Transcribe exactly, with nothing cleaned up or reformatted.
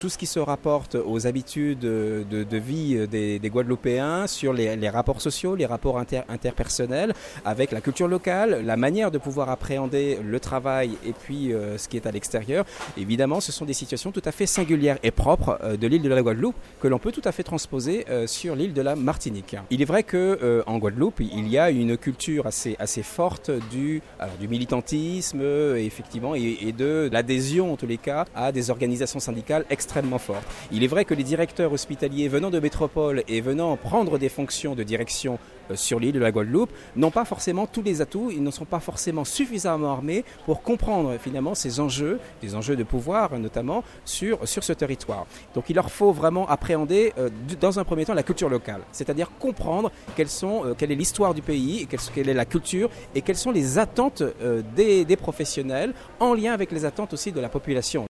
Tout ce qui se rapporte aux habitudes de, de vie des, des Guadeloupéens, sur les, les rapports sociaux, les rapports inter, interpersonnels, avec la culture locale, la manière de pouvoir appréhender le travail et puis euh, ce qui est à l'extérieur. Évidemment, ce sont des situations tout à fait singulières et propres euh, de l'île de la Guadeloupe que l'on peut tout à fait transposer euh, sur l'île de la Martinique. Il est vrai qu'en euh, Guadeloupe, il y a une culture assez, assez forte du, alors, du militantisme effectivement, et, et de l'adhésion en tous les cas à des organisations syndicales extrêmement extrêmement forte. Il est vrai que les directeurs hospitaliers venant de métropole et venant prendre des fonctions de direction sur l'île de la Guadeloupe n'ont pas forcément tous les atouts, ils ne sont pas forcément suffisamment armés pour comprendre finalement ces enjeux, des enjeux de pouvoir notamment sur, sur ce territoire. Donc il leur faut vraiment appréhender euh, dans un premier temps la culture locale, c'est-à-dire comprendre quelles sont, euh, quelle est l'histoire du pays, et quelle, quelle est la culture et quelles sont les attentes euh, des, des professionnels en lien avec les attentes aussi de la population.